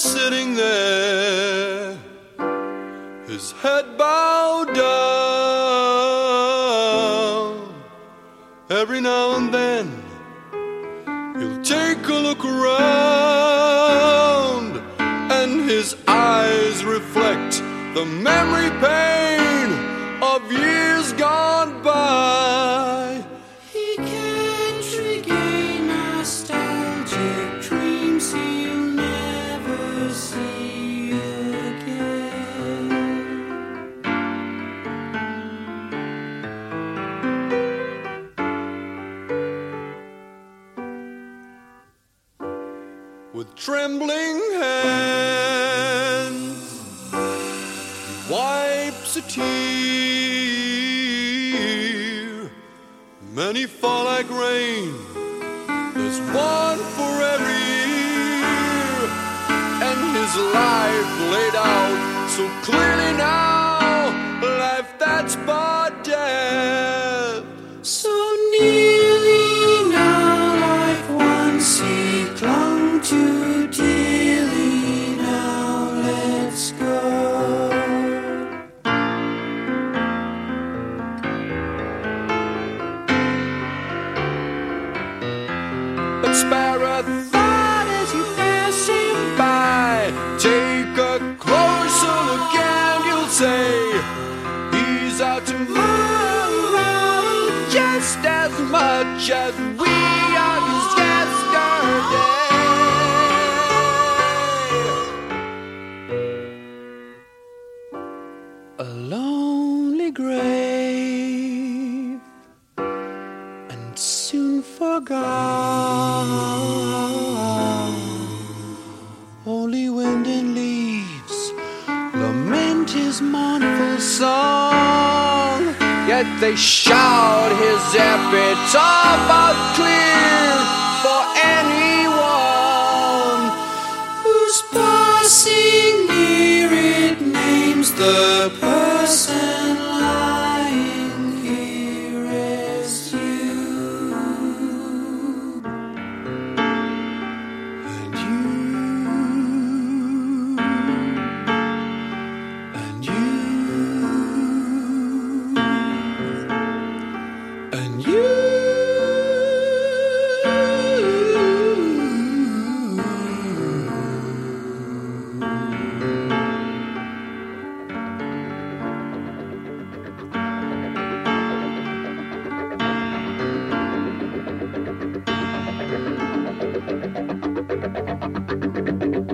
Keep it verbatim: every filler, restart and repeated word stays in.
sitting there, his head bowed down. Every now and then he'll take a look around, and his eyes reflect the memory pain of years gone by. He can't regain nostalgic dreams he'll never see again. With trembling hands, he wipes a tear. Many fall like rain, there's one for every year. And his life laid out so clearly now, life that's but death. So nearly now, like once he clung to dearly, now let's go. But spare a thought as you pass him by. Take a closer look and you'll say he's out tomorrow just as much as we are his yesterday. A lonely grave, and soon forgot. Only wind and leaves lament his mournful song, yet they shout his epitaph